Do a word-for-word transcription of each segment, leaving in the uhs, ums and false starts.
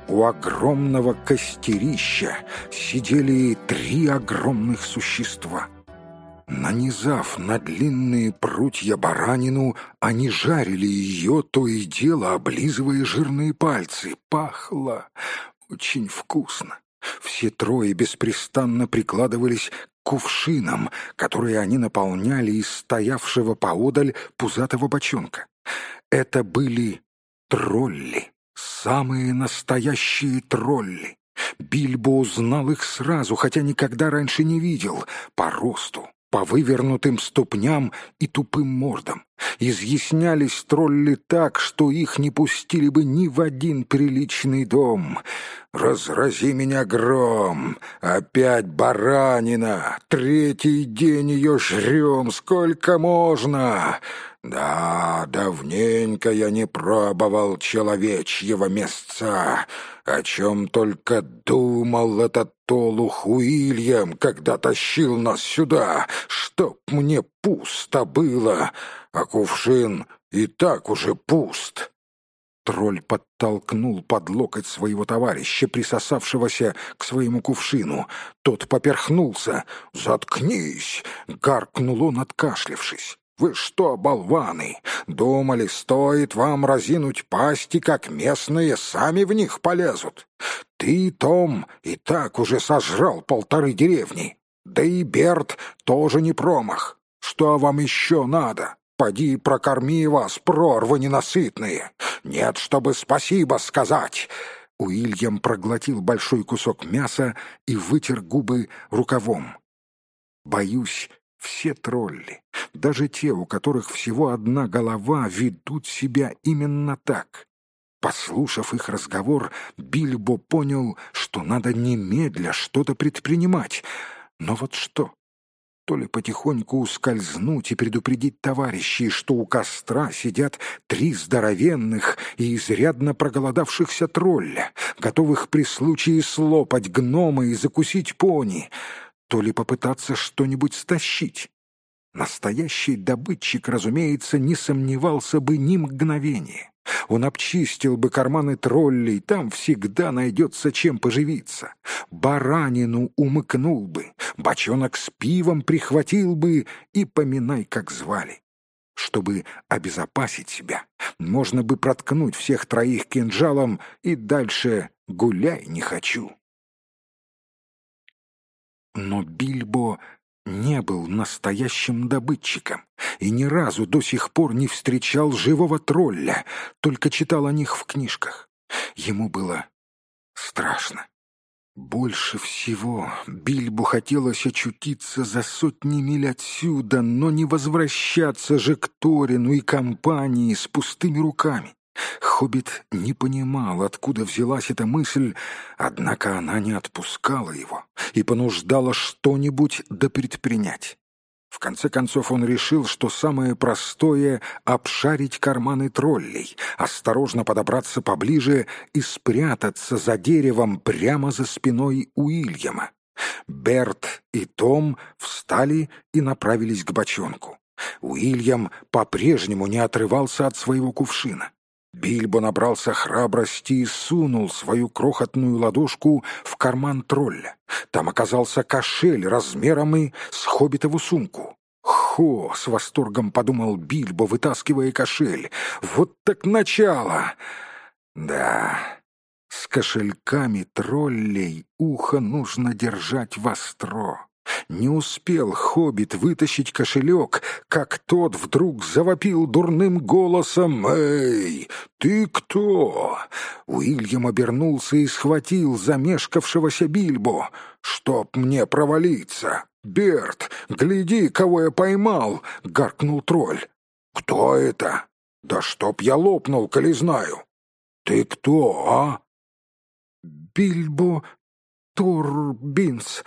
У огромного костерища сидели три огромных существа. Нанизав на длинные прутья баранину, они жарили ее, то и дело облизывая жирные пальцы. Пахло очень вкусно. Все трое беспрестанно прикладывались к кувшинам, которые они наполняли из стоявшего поодаль пузатого бочонка. Это были тролли, самые настоящие тролли. Бильбо узнал их сразу, хотя никогда раньше не видел, по росту, по вывернутым ступням и тупым мордам. Изъяснялись тролли так, что их не пустили бы ни в один приличный дом. «Разрази меня гром! Опять баранина! Третий день ее жрем! Сколько можно? Да, давненько я не пробовал человечьего мясца. О чем только думал этот олух Уильям, когда тащил нас сюда, чтоб мне пусто было, а кувшин и так уже пуст». Тролль подтолкнул под локоть своего товарища, присосавшегося к своему кувшину. Тот поперхнулся. «Заткнись!» — гаркнул он, откашлявшись. «Вы что, болваны, думали, стоит вам разинуть пасти, как местные сами в них полезут? Ты, Том, и так уже сожрал полторы деревни. Да и Берт тоже не промах. Что вам еще надо? Поди прокорми вас, прорвы ненасытные. Нет, чтобы спасибо сказать». Уильям проглотил большой кусок мяса и вытер губы рукавом. «Боюсь, все тролли, даже те, у которых всего одна голова, ведут себя именно так». Послушав их разговор, Бильбо понял, что надо немедля что-то предпринимать. Но вот что? То ли потихоньку ускользнуть и предупредить товарищей, что у костра сидят три здоровенных и изрядно проголодавшихся тролля, готовых при случае слопать гнома и закусить пони, то ли попытаться что-нибудь стащить. Настоящий добытчик, разумеется, не сомневался бы ни мгновения. Он обчистил бы карманы троллей, там всегда найдется чем поживиться. Баранину умыкнул бы, бочонок с пивом прихватил бы и поминай, как звали. Чтобы обезопасить себя, можно бы проткнуть всех троих кинжалом и дальше гуляй не хочу. Но Бильбо не был настоящим добытчиком и ни разу до сих пор не встречал живого тролля, только читал о них в книжках. Ему было страшно. Больше всего Бильбо хотелось очутиться за сотни миль отсюда, но не возвращаться же к Торину и компании с пустыми руками. Хоббит не понимал, откуда взялась эта мысль, однако она не отпускала его и понуждала что-нибудь да предпринять. В конце концов он решил, что самое простое — обшарить карманы троллей, осторожно подобраться поближе и спрятаться за деревом прямо за спиной Уильяма. Берт и Том встали и направились к бочонку. Уильям по-прежнему не отрывался от своего кувшина. Бильбо набрался храбрости и сунул свою крохотную ладошку в карман тролля. Там оказался кошель размером и с хоббитову сумку. «Хо!» — с восторгом подумал Бильбо, вытаскивая кошель. «Вот так начало!» Да, с кошельками троллей ухо нужно держать востро. Не успел хоббит вытащить кошелек, как тот вдруг завопил дурным голосом: «Эй, ты кто?» Уильям обернулся и схватил замешкавшегося Бильбо. «Чтоб мне провалиться! Берт, гляди, кого я поймал!» — гаркнул тролль. «Кто это? Да чтоб я лопнул, коли знаю! Ты кто, а?» «Бильбо Торбинс,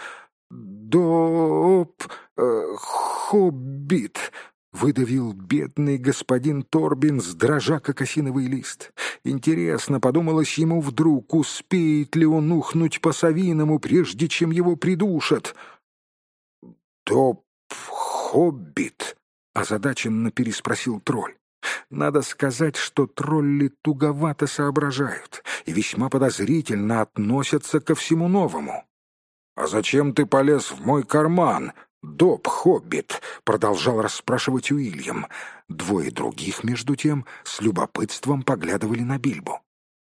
доп... Э, хоббит», — выдавил бедный господин Торбинс, дрожа как осиновый лист. Интересно, подумалось ему вдруг, успеет ли он ухнуть по-совиному, прежде чем его придушат. «Доп... хоббит?» — озадаченно переспросил тролль. Надо сказать, что тролли туговато соображают и весьма подозрительно относятся ко всему новому. «А зачем ты полез в мой карман, Доб-хоббит?» — продолжал расспрашивать Уильям. Двое других, между тем, с любопытством поглядывали на Бильбо.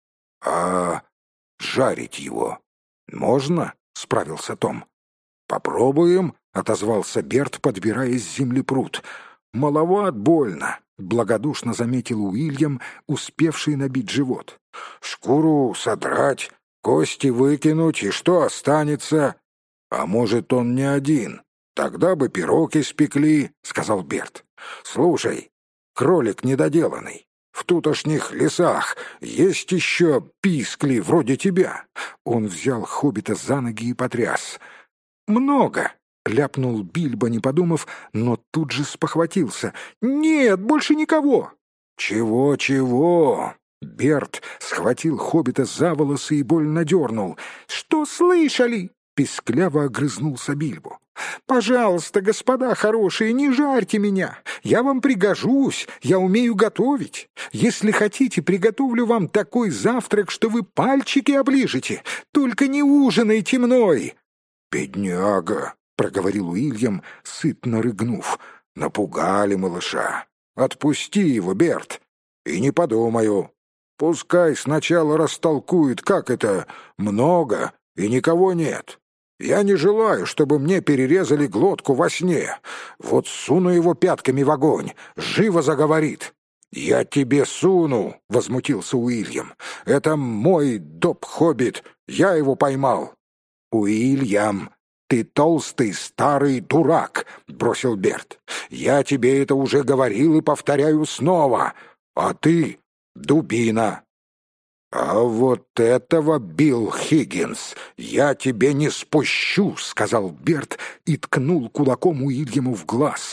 «А жарить его можно?» — справился Том. «Попробуем», — отозвался Берт, подбирая с земли прут. «Маловат больно», — благодушно заметил Уильям, успевший набить живот. «Шкуру содрать, кости выкинуть, и что останется?» «А может, он не один? Тогда бы пирог испекли», — сказал Берт. «Слушай, кролик недоделанный, в тутошних лесах есть еще пискли вроде тебя». Он взял хоббита за ноги и потряс. «Много», — ляпнул Бильбо, не подумав, но тут же спохватился. «Нет, больше никого». «Чего-чего?» Берт схватил хоббита за волосы и больно дернул. «Что слышали?» — пискляво огрызнулся Бильбо. «Пожалуйста, господа хорошие, не жарьте меня. Я вам пригожусь, я умею готовить. Если хотите, приготовлю вам такой завтрак, что вы пальчики оближете. Только не ужинайте мной». «Бедняга», — проговорил Уильям, сытно рыгнув. «Напугали малыша. Отпусти его, Берт. И не подумаю. Пускай сначала растолкует, как это много и никого нет. Я не желаю, чтобы мне перерезали глотку во сне. Вот суну его пятками в огонь, живо заговорит». «Я тебе суну», — возмутился Уильям. «Это мой Доб-хоббит, я его поймал». «Уильям, ты толстый старый дурак», — бросил Берт. «Я тебе это уже говорил и повторяю снова. А ты — дубина». «А вот этого, Билл Хиггинс, я тебе не спущу», — сказал Берт и ткнул кулаком Уильяму в глаз.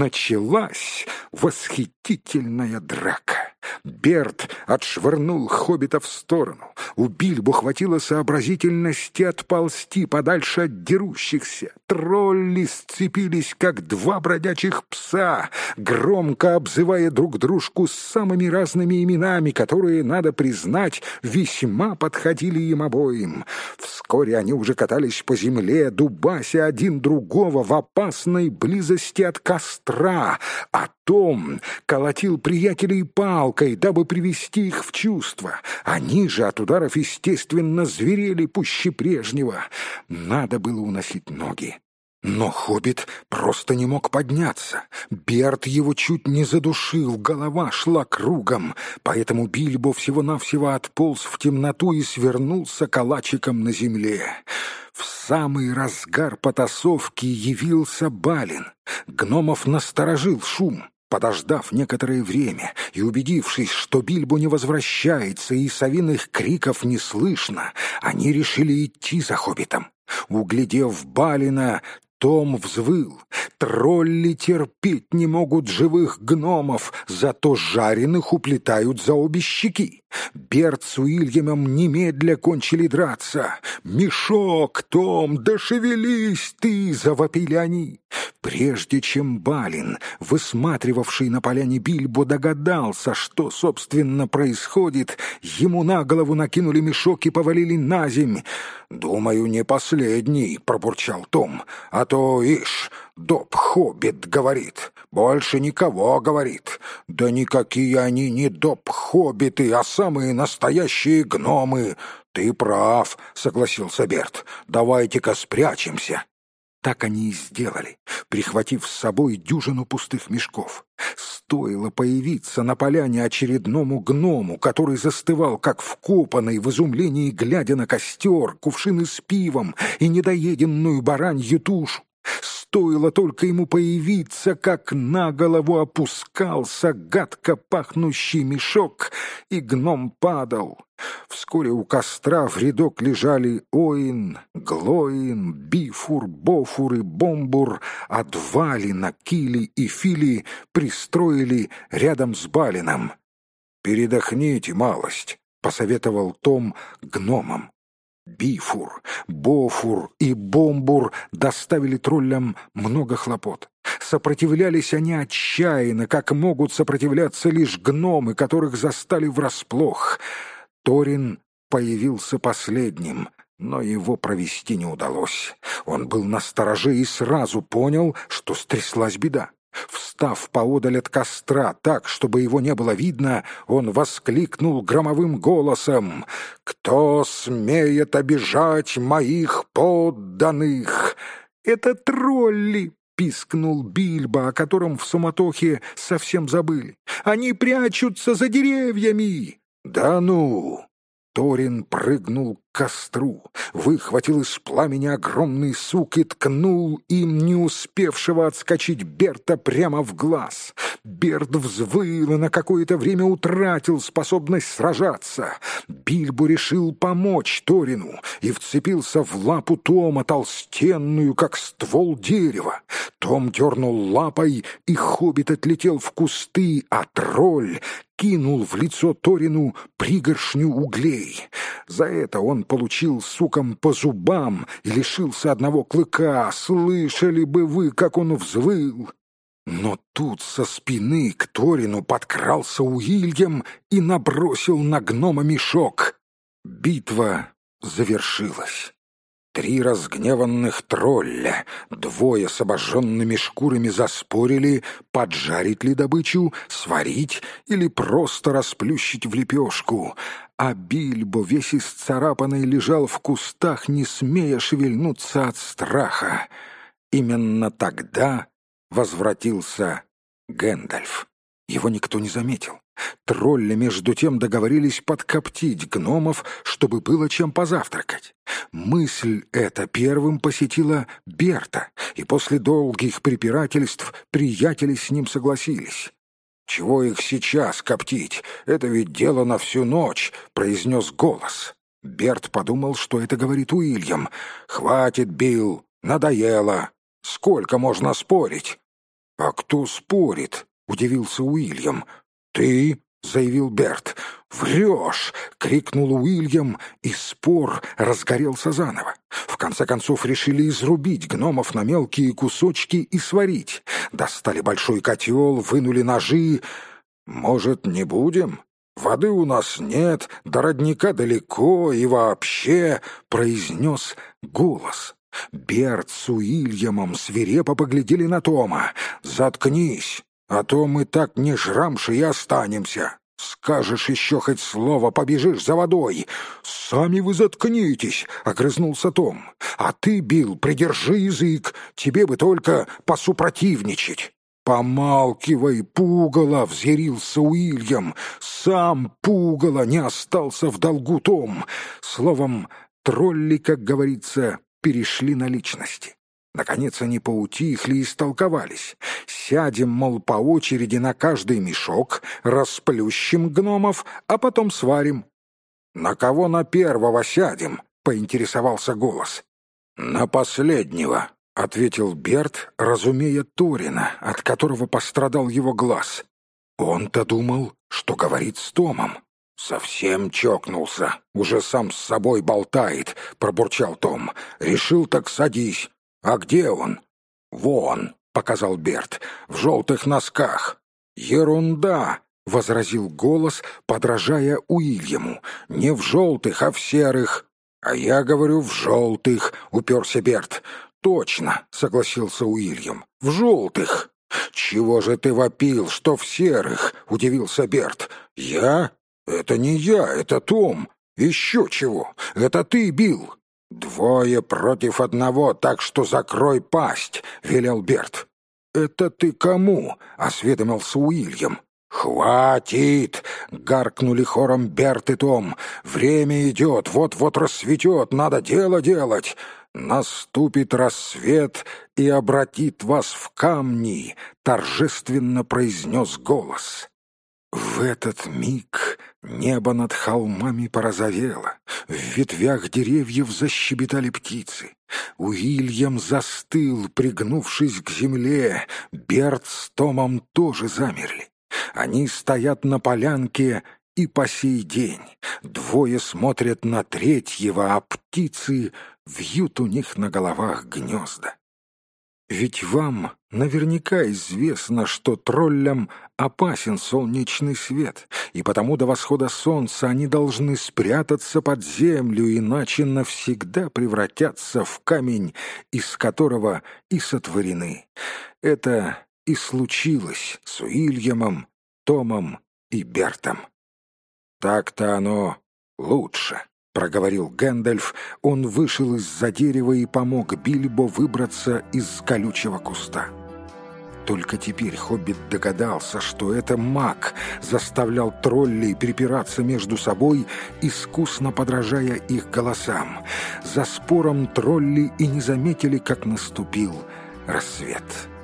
Началась восхитительная драка. Берт отшвырнул хоббита в сторону. У Бильбо хватило сообразительности отползти подальше от дерущихся. Тролли сцепились, как два бродячих пса, громко обзывая друг дружку самыми разными именами, которые, надо признать, весьма подходили им обоим. Вскоре они уже катались по земле, дубася один другого в опасной близости от костра, а Том колотил приятелей палкой, дабы привести их в чувство. Они же от ударов, естественно, зверели пуще прежнего. Надо было уносить ноги. Но хоббит просто не мог подняться. Берт его чуть не задушил, голова шла кругом, поэтому Бильбо всего-навсего отполз в темноту и свернулся калачиком на земле. В самый разгар потасовки явился Балин. Гномов насторожил шум. Подождав некоторое время и убедившись, что Бильбо не возвращается и совиных криков не слышно, они решили идти за хоббитом. Углядев Балина, Том взвыл. Тролли терпеть не могут живых гномов, зато жареных уплетают за обе щеки. Берт с Уильямом немедля кончили драться. «Мешок, Том, да шевелись ты!» — завопили они. Прежде чем Балин, высматривавший на поляне Бильбо, догадался, что, собственно, происходит, ему на голову накинули мешок и повалили на земь. «Думаю, не последний», — пробурчал Том, — «а то, ишь, Доб-хоббит говорит, больше никого говорит. Да никакие они не Доб-хоббиты, а самые настоящие гномы». «Ты прав», — согласился Берт, — «давайте-ка спрячемся». Так они и сделали, прихватив с собой дюжину пустых мешков. Стоило появиться на поляне очередному гному, который застывал, как вкопанный, в изумлении, глядя на костер, кувшины с пивом и недоеденную баранью тушу. Стоило только ему появиться, как на голову опускался гадко пахнущий мешок, и гном падал. Вскоре у костра в рядок лежали Оин, Глоин, Бифур, Бофур и Бомбур, а Двалина, Кили и Фили пристроили рядом с Балином. «Передохните малость», — посоветовал Том гномам. Бифур, Бофур и Бомбур доставили троллям много хлопот. Сопротивлялись они отчаянно, как могут сопротивляться лишь гномы, которых застали врасплох. Торин появился последним, но его провести не удалось. Он был настороже и сразу понял, что стряслась беда. Встав поодаль от костра так, чтобы его не было видно, он воскликнул громовым голосом: «Кто смеет обижать моих подданных?» «Это тролли!» — пискнул Бильбо, о котором в суматохе совсем забыли. «Они прячутся за деревьями!» «Да ну!» Торин прыгнул к костру, выхватил из пламени огромный сук и ткнул им не успевшего отскочить Берта прямо в глаз. Берт взвыл и на какое-то время утратил способность сражаться. Бильбо решил помочь Торину и вцепился в лапу Тома, толстенную, как ствол дерева. Том дернул лапой, и хоббит отлетел в кусты, а тролль кинул в лицо Торину пригоршню углей. За это он получил суком по зубам и лишился одного клыка. Слышали бы вы, как он взвыл! Но тут со спины к Торину подкрался Уильям и набросил на гнома мешок. Битва завершилась. Три разгневанных тролля, двое с обожженными шкурами, заспорили, поджарить ли добычу, сварить или просто расплющить в лепешку. А Бильбо, весь исцарапанный, лежал в кустах, не смея шевельнуться от страха. Именно тогда возвратился Гэндальф. Его никто не заметил. Тролли между тем договорились подкоптить гномов, чтобы было чем позавтракать. Мысль эта первым посетила Берта, и после долгих препирательств приятели с ним согласились. «Чего их сейчас коптить? Это ведь дело на всю ночь», — произнес голос. Берт подумал, что это говорит Уильям. «Хватит, Билл, надоело. Сколько можно спорить?» «А кто спорит?» — удивился Уильям. «Ты?» — заявил Берт. «Врешь!» — крикнул Уильям, и спор разгорелся заново. В конце концов решили изрубить гномов на мелкие кусочки и сварить. Достали большой котел, вынули ножи. «Может, не будем? Воды у нас нет, до родника далеко и вообще», — произнес голос. Берт с Уильямом свирепо поглядели на Тома. «Заткнись, а то мы так не жрамши и останемся. Скажешь еще хоть слово, побежишь за водой». «Сами вы заткнитесь», — огрызнулся Том. «А ты, Билл, придержи язык, тебе бы только посупротивничать». «Помалкивай, пугало!» — взъярился Уильям. «Сам пугало не остался в долгу, Том». Словом, тролли, как говорится, перешли на личности. Наконец они поутихли и истолковались. Сядем, мол, по очереди на каждый мешок, расплющим гномов, а потом сварим. «На кого на первого сядем?» — поинтересовался голос. «На последнего», — ответил Берт, разумея Торина, от которого пострадал его глаз. Он-то думал, что говорит с Томом. «Совсем чокнулся, уже сам с собой болтает», — пробурчал Том. «Решил, так садись. А где он?» «Вон», — показал Берт, — «в желтых носках». «Ерунда», — возразил голос, подражая Уильяму. «Не в желтых, а в серых». «А я говорю, в желтых», — уперся Берт. «Точно», — согласился Уильям, — «в желтых». «Чего же ты вопил, что в серых?» — удивился Берт. «Я? Это не я, это Том. Еще чего? Это ты, Билл». «Двое против одного, так что закрой пасть», — велел Берт. «Это ты кому?» — осведомился Уильям. «Хватит!» — гаркнули хором Берт и Том. «Время идет, вот-вот рассветет, надо дело делать. Наступит рассвет и обратит вас в камни», — торжественно произнес голос. В этот миг небо над холмами порозовело, в ветвях деревьев защебетали птицы. Уильям застыл, пригнувшись к земле, Берт с Томом тоже замерли. Они стоят на полянке и по сей день. Двое смотрят на третьего, а птицы вьют у них на головах гнезда. Ведь вам наверняка известно, что троллям опасен солнечный свет, и потому до восхода солнца они должны спрятаться под землю, иначе навсегда превратятся в камень, из которого и сотворены. Это и случилось с Уильямом, Томом и Бертом. «Так-то оно лучше», — проговорил Гэндальф. Он вышел из-за дерева и помог Бильбо выбраться из колючего куста. Только теперь хоббит догадался, что это маг заставлял троллей припираться между собой, искусно подражая их голосам. За спором тролли и не заметили, как наступил рассвет.